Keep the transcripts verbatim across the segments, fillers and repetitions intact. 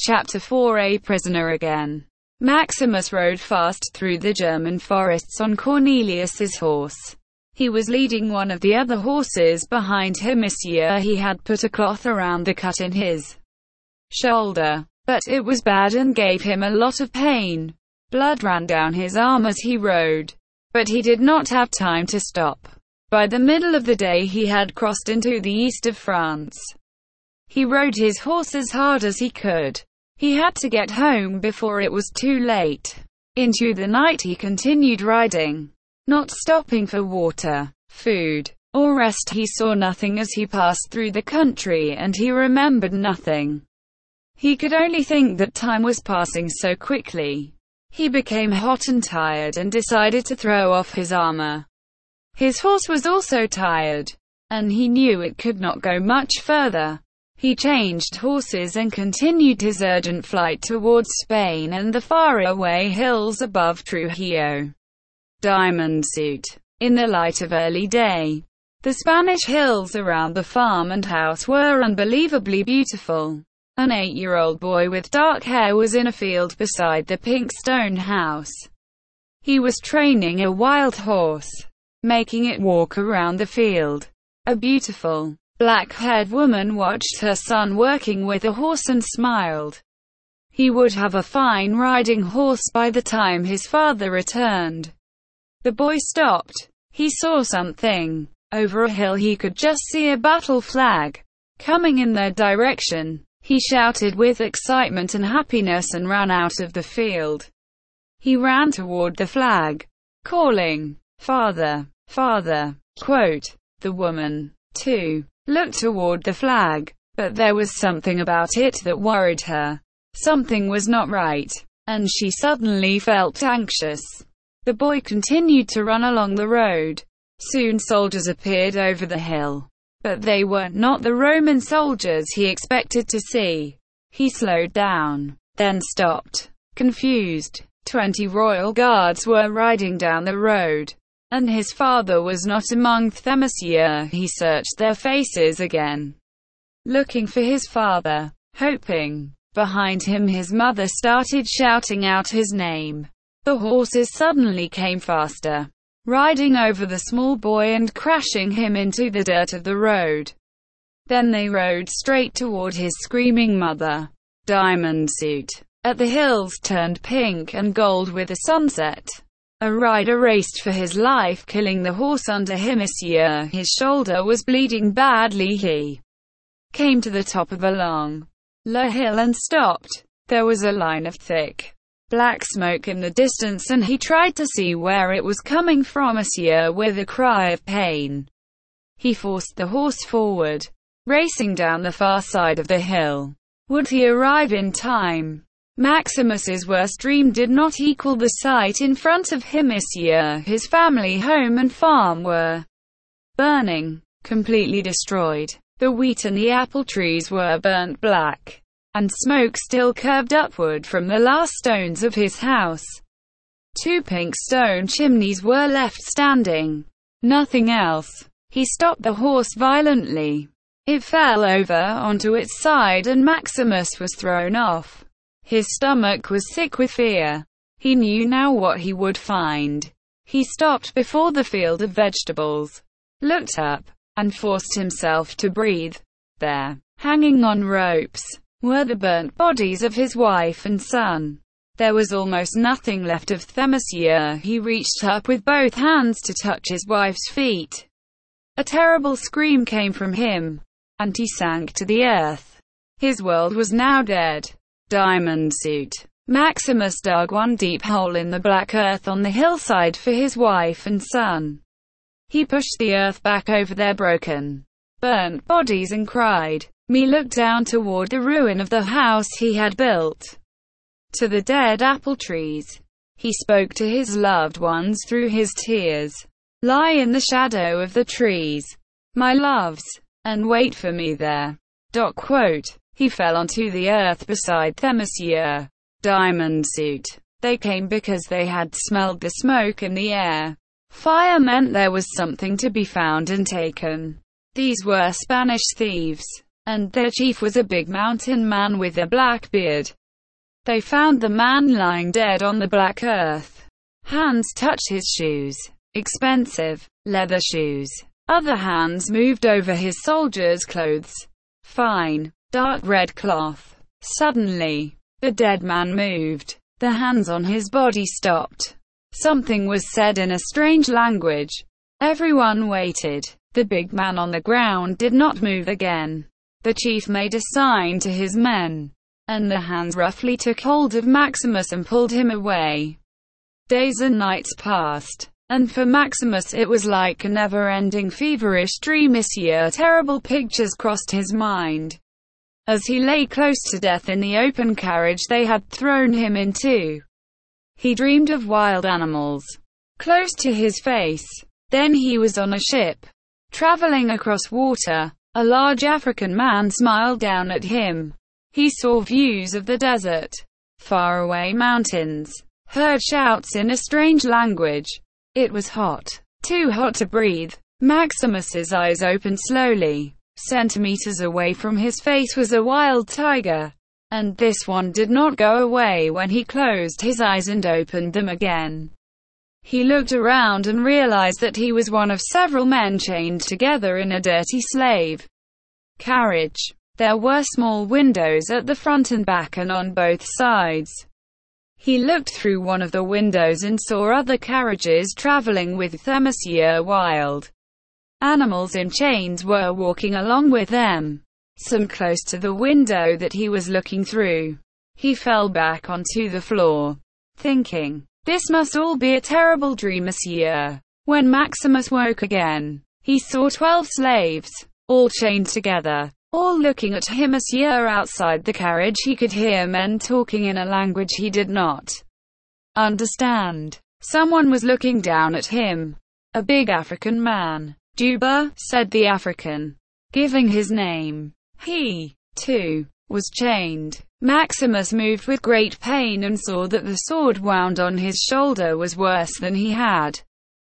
Chapter four. A prisoner again. Maximus rode fast through the German forests on Cornelius's horse. He was leading one of the other horses behind him. This year he had put a cloth around the cut in his shoulder, but it was bad and gave him a lot of pain. Blood ran down his arm as he rode, but he did not have time to stop. By the middle of the day he had crossed into the east of France. He rode his horse as hard as he could. He had to get home before it was too late. Into the night he continued riding, not stopping for water, food, or rest. He saw nothing as he passed through the country, and he remembered nothing. He could only think that time was passing so quickly. He became hot and tired and decided to throw off his armor. His horse was also tired, and he knew it could not go much further. He changed horses and continued his urgent flight towards Spain and the faraway hills above Trujillo. Diamond Suit. In the light of early day, the Spanish hills around the farm and house were unbelievably beautiful. An eight-year-old boy with dark hair was in a field beside the pink stone house. He was training a wild horse, making it walk around the field. A beautiful, black-haired woman watched her son working with a horse and smiled. He would have a fine riding horse by the time his father returned. The boy stopped. He saw something. Over a hill he could just see a battle flag coming in their direction. He shouted with excitement and happiness and ran out of the field. He ran toward the flag, calling, "Father, Father." Quote, the woman, too, looked toward the flag, but there was something about it that worried her. Something was not right, and she suddenly felt anxious. The boy continued to run along the road. Soon soldiers appeared over the hill, but they were not the Roman soldiers he expected to see. He slowed down, then stopped, confused. Twenty royal guards were riding down the road, and his father was not among them. Monsieur, he searched their faces again, looking for his father, hoping. Behind him his mother started shouting out his name. The horses suddenly came faster, riding over the small boy and crashing him into the dirt of the road. Then they rode straight toward his screaming mother. Diamond Suit. At the hills turned pink and gold with the sunset. A rider raced for his life, killing the horse under him. Monsieur, his shoulder was bleeding badly. He came to the top of a long, low hill and stopped. There was a line of thick, black smoke in the distance, and he tried to see where it was coming from. Monsieur, with a cry of pain, he forced the horse forward, racing down the far side of the hill. Would he arrive in time? Maximus's worst dream did not equal the sight in front of him. Monsieur, his family home and farm were burning, completely destroyed. The wheat and the apple trees were burnt black, and smoke still curved upward from the last stones of his house. Two pink stone chimneys were left standing. Nothing else. He stopped the horse violently. It fell over onto its side and Maximus was thrown off. His stomach was sick with fear. He knew now what he would find. He stopped before the field of vegetables, looked up, and forced himself to breathe. There, hanging on ropes, were the burnt bodies of his wife and son. There was almost nothing left of them. Monsieur, he reached up with both hands to touch his wife's feet. A terrible scream came from him, and he sank to the earth. His world was now dead. Diamond Suit. Maximus dug one deep hole in the black earth on the hillside for his wife and son. He pushed the earth back over their broken, burnt bodies and cried. Me looked down toward the ruin of the house he had built, to the dead apple trees. He spoke to his loved ones through his tears. Lie in the shadow of the trees, my loves, and wait for me there. Dot quote. He fell onto the earth beside them. Monsieur. Diamond Suit. They came because they had smelled the smoke in the air. Fire meant there was something to be found and taken. These were Spanish thieves. and their chief was a big mountain man with a black beard. They found the man lying dead on the black earth. Hands touched his shoes. Expensive leather shoes. Other hands moved over his soldier's clothes. Fine, dark red cloth. Suddenly, the dead man moved. The hands on his body stopped. Something was said in a strange language. Everyone waited. The big man on the ground did not move again. The chief made a sign to his men, and the hands roughly took hold of Maximus and pulled him away. Days and nights passed, and for Maximus it was like a never-ending feverish dream. This year terrible pictures crossed his mind. As he lay close to death in the open carriage they had thrown him into, he dreamed of wild animals close to his face. Then he was on a ship, traveling across water. A large African man smiled down at him. He saw views of the desert, faraway mountains, heard shouts in a strange language. It was hot, too hot to breathe. Maximus's eyes opened slowly. Centimeters away from his face was a wild tiger, and this one did not go away when he closed his eyes and opened them again. He looked around and realized that he was one of several men chained together in a dirty slave carriage. There were small windows at the front and back and on both sides. He looked through one of the windows and saw other carriages traveling with them. Wild animals in chains were walking along with them. Some close to the window that he was looking through. He fell back onto the floor, thinking, "This must all be a terrible dream." When Maximus woke again, he saw twelve slaves, all chained together, all looking at him. Outside the carriage he could hear men talking in a language he did not understand. Someone was looking down at him. A big African man. "Juba," said the African, giving his name. He, too, was chained. Maximus moved with great pain and saw that the sword wound on his shoulder was worse than he had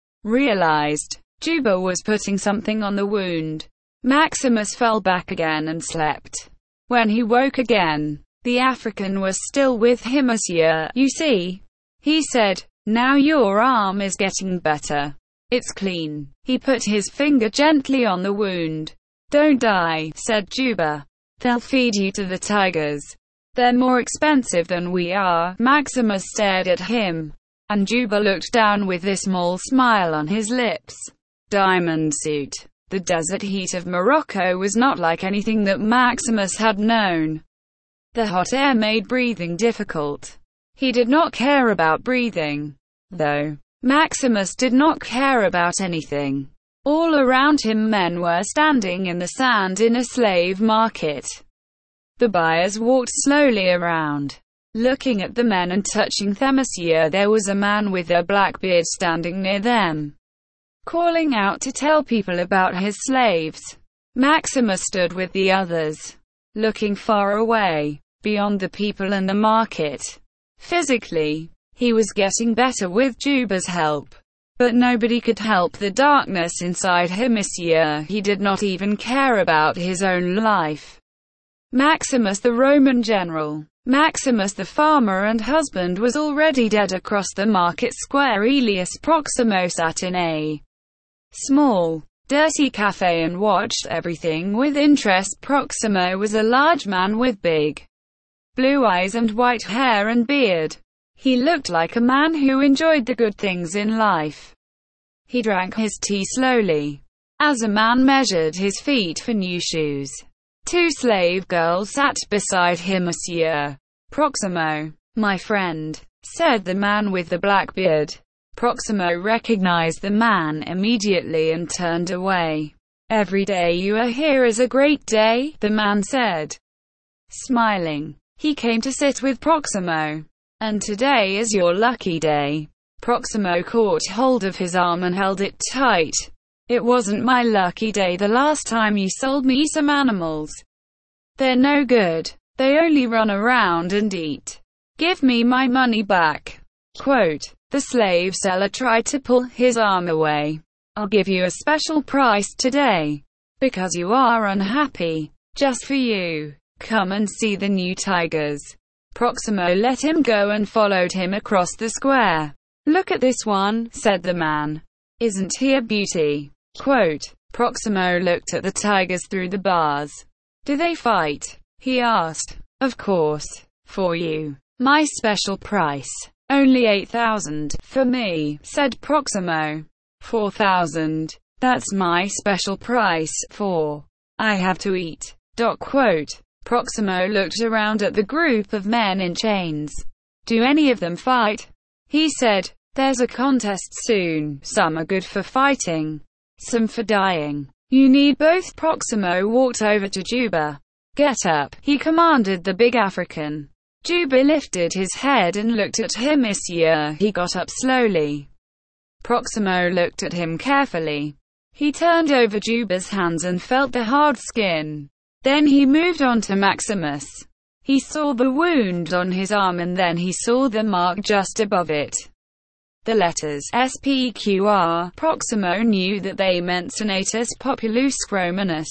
realized. Juba was putting something on the wound. Maximus fell back again and slept. When he woke again, the African was still with him. "You see," he said, "now your arm is getting better. It's clean." He put his finger gently on the wound. "Don't die," said Juba. "They'll feed you to the tigers. They're more expensive than we are." Maximus stared at him, and Juba looked down with a small smile on his lips. Diamond suit. The desert heat of Morocco was not like anything that Maximus had known. The hot air made breathing difficult. He did not care about breathing, though. Maximus did not care about anything. All around him men were standing in the sand in a slave market. The buyers walked slowly around, looking at the men and touching them. There was a man with a black beard standing near them, calling out to tell people about his slaves. Maximus stood with the others, looking far away, beyond the people and the market. Physically, he was getting better with Juba's help. But nobody could help the darkness inside him. He did not even care about his own life. Maximus the Roman general, Maximus the farmer and husband was already dead. Across the market square Aelius Proximo sat in a small, dirty cafe and watched everything with interest. Proximo was a large man with big blue eyes and white hair and beard. He looked like a man who enjoyed the good things in life. He drank his tea slowly, as a man measured his feet for new shoes. Two slave girls sat beside him. "Monsieur Proximo, my friend," said the man with the black beard. Proximo recognized the man immediately and turned away. "Every day you are here is a great day," the man said, smiling. He came to sit with Proximo. "And today is your lucky day." Proximo caught hold of his arm and held it tight. "It wasn't my lucky day the last time you sold me some animals. They're no good. They only run around and eat. Give me my money back." Quote, the slave seller tried to pull his arm away. "I'll give you a special price today, because you are unhappy. Just for you. Come and see the new tigers. Proximo let him go and followed him across the square. Look at this one, said the man. Isn't he a beauty? Quote, Proximo looked at the tigers through the bars. Do they fight? He asked. Of course. For you. My special price. Only eight thousand. For me, said Proximo. Four thousand. That's my special price, for I have to eat. Dot quote. Proximo looked around at the group of men in chains. Do any of them fight? He said, there's a contest soon. Some are good for fighting, some for dying. You need both. Proximo walked over to Juba. Get up, he commanded the big African. Juba lifted his head and looked at him. Monsieur, he got up slowly. Proximo looked at him carefully. He turned over Juba's hands and felt the hard skin. Then he moved on to Maximus. He saw the wound on his arm and then he saw the mark just above it. The letters S P Q R. Proximo knew that they meant Senatus Populus Romanus,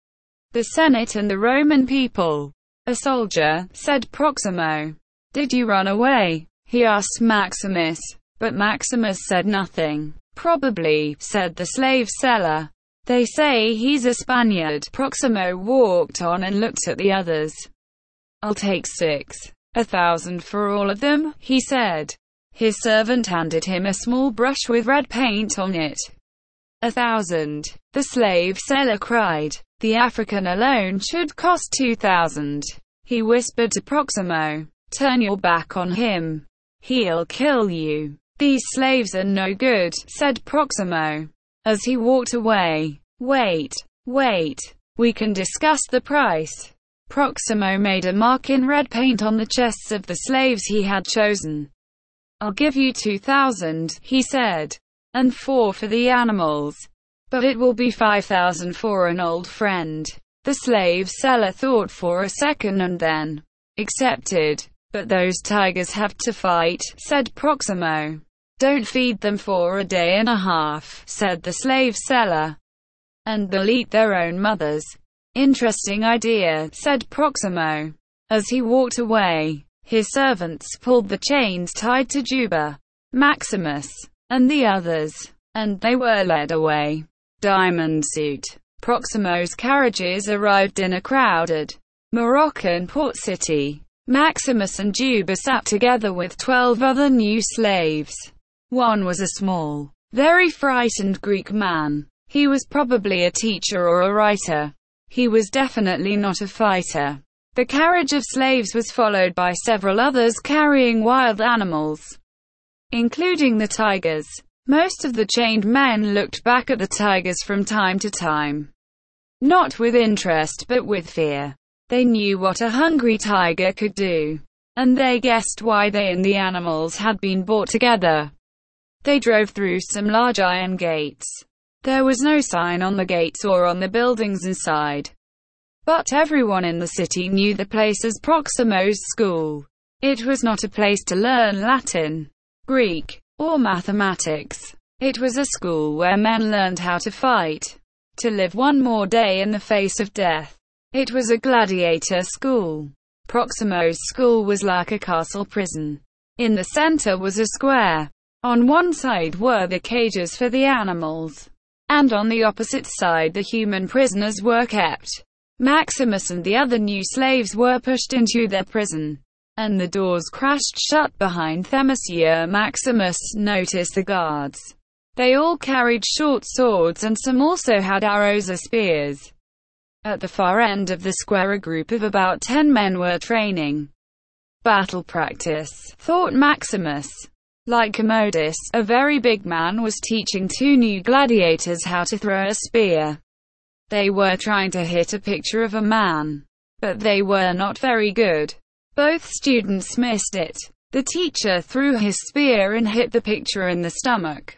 the Senate and the Roman people. A soldier, said Proximo. Did you run away? He asked Maximus. But Maximus said nothing. Probably, said the slave seller. They say he's a Spaniard. Proximo walked on and looked at the others. I'll take six. A thousand for all of them, he said. His servant handed him a small brush with red paint on it. A thousand. The slave seller cried. The African alone should cost two thousand. He whispered to Proximo. Turn your back on him. He'll kill you. These slaves are no good, said Proximo. As he walked away. Wait, wait. We can discuss the price. Proximo made a mark in red paint on the chests of the slaves he had chosen. I'll give you two thousand, he said. And four for the animals. But it will be five thousand for an old friend. The slave seller thought for a second and then accepted. But those tigers have to fight, said Proximo. Don't feed them for a day and a half, said the slave seller. And they'll eat their own mothers. Interesting idea, said Proximo. As he walked away, his servants pulled the chains tied to Juba, Maximus, and the others, and they were led away. Diamond Suit. Proximo's carriages arrived in a crowded Moroccan port city. Maximus and Juba sat together with twelve other new slaves. One was a small, very frightened Greek man. He was probably a teacher or a writer. He was definitely not a fighter. The carriage of slaves was followed by several others carrying wild animals, including the tigers. Most of the chained men looked back at the tigers from time to time. Not with interest but with fear. They knew what a hungry tiger could do. And they guessed why they and the animals had been brought together. They drove through some large iron gates. There was no sign on the gates or on the buildings inside. But everyone in the city knew the place as Proximo's school. It was not a place to learn Latin, Greek, or mathematics. It was a school where men learned how to fight, to live one more day in the face of death. It was a gladiator school. Proximo's school was like a castle prison. In the center was a square. On one side were the cages for the animals, and on the opposite side the human prisoners were kept. Maximus and the other new slaves were pushed into their prison, and the doors crashed shut behind them. Monsieur Maximus noticed the guards. They all carried short swords and some also had arrows or spears. At the far end of the square a group of about ten men were training. Battle practice, thought Maximus. Like Commodus, a very big man was teaching two new gladiators how to throw a spear. They were trying to hit a picture of a man, but they were not very good. Both students missed it. The teacher threw his spear and hit the picture in the stomach.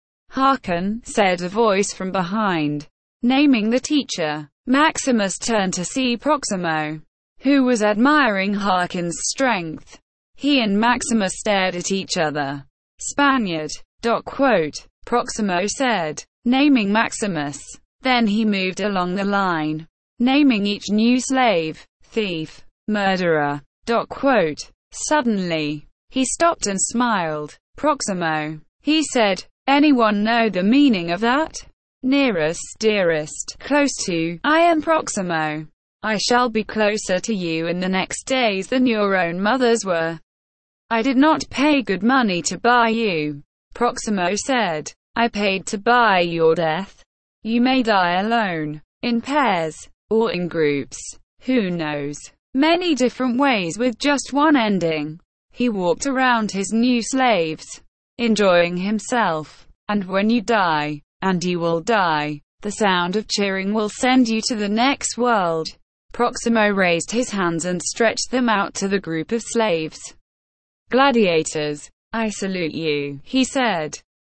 Hearken, said a voice from behind, naming the teacher. Maximus turned to see Proximo, who was admiring Hearken's strength. He and Maximus stared at each other. Spaniard. Quote, Proximo said, naming Maximus. Then he moved along the line. naming each new slave, thief, murderer. Quote. Suddenly, he stopped and smiled. Proximo, he said. Anyone know the meaning of that? Nearest, dearest, close to. I am Proximo. I shall be closer to you in the next days than your own mothers were. I did not pay good money to buy you, Proximo said. I paid to buy your death. You may die alone, in pairs, or in groups. Who knows? Many different ways with just one ending. He walked around his new slaves, enjoying himself. And when you die, and you will die, the sound of cheering will send you to the next world. Proximo raised his hands and stretched them out to the group of slaves. Gladiators, I salute you, he said.